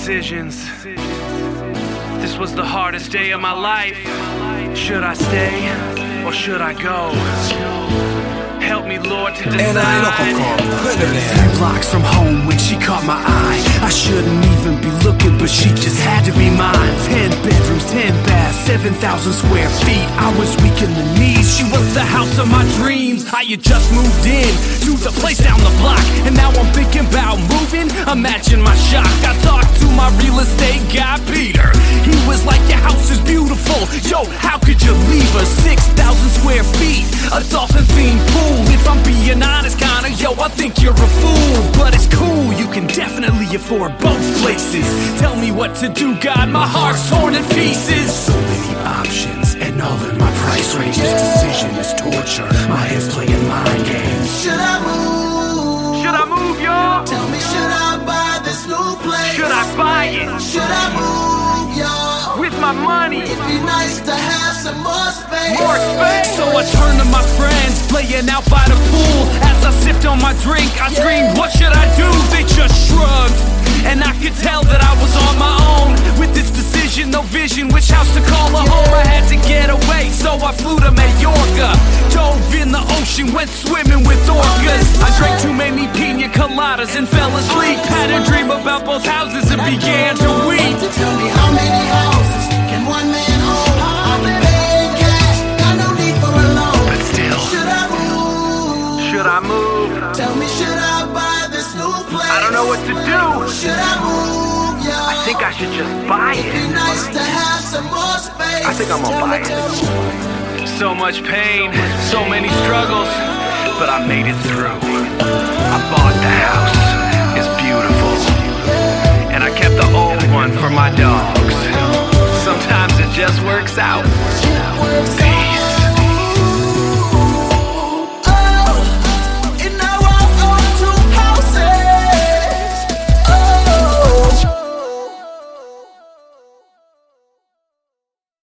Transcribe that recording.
decisions. This was the hardest day of my life. Should I stay or should I go? Help me, Lord, to decide. 3 blocks from home when she caught my eye. I shouldn't even be looking, but she just had to be mine. 10 bedrooms, 10 baths, 7,000 square feet. I was weak in the knees. She was the house of my dreams. I had just moved in to the place down the block, and now I'm thinking about moving. Imagine my shock. I talked to my real estate guy, Peter. He was like, your house is beautiful. Yo, how could you leave her? 6,000 square feet, a dolphin-themed pool. If I'm being honest, kinda, yo, I think you're a fool. But it's cool, you can definitely afford both places. Tell me what to do, God, my heart's torn in pieces. So many options, and all in my price range. This decision is torture, my head's playing mind games. Should I move? Should I move, y'all? Tell me, should I buy this new place? Should I buy it? Should I move, y'all? With my money? It'd be nice to have some more space. More space? So I turned to my friends, laying out by the pool. As I sipped on my drink, I screamed, what should I do? They just shrugged, and I could tell that I was on my own. With this decision, no vision, which house to call a home. I had to get away, so I flew to Mallorca. Dove in the ocean, went swimming with orcas. I drank too many pina coladas and fell asleep. Had a dream about both houses and began to weep. Tell me, how many houses can one man own? I'll be paying cash, got no need for a loan. But still, Should I move? should I move? Tell me, should I buy this new place? I don't know what to do. Should I move, y'all? I think I should just buy It'd be it. nice to have some more space. I think I'm gonna buy it. So much pain, so many struggles, but I made it through. I bought the house, it's beautiful, and I kept the old one for my dogs. Sometimes it just works out.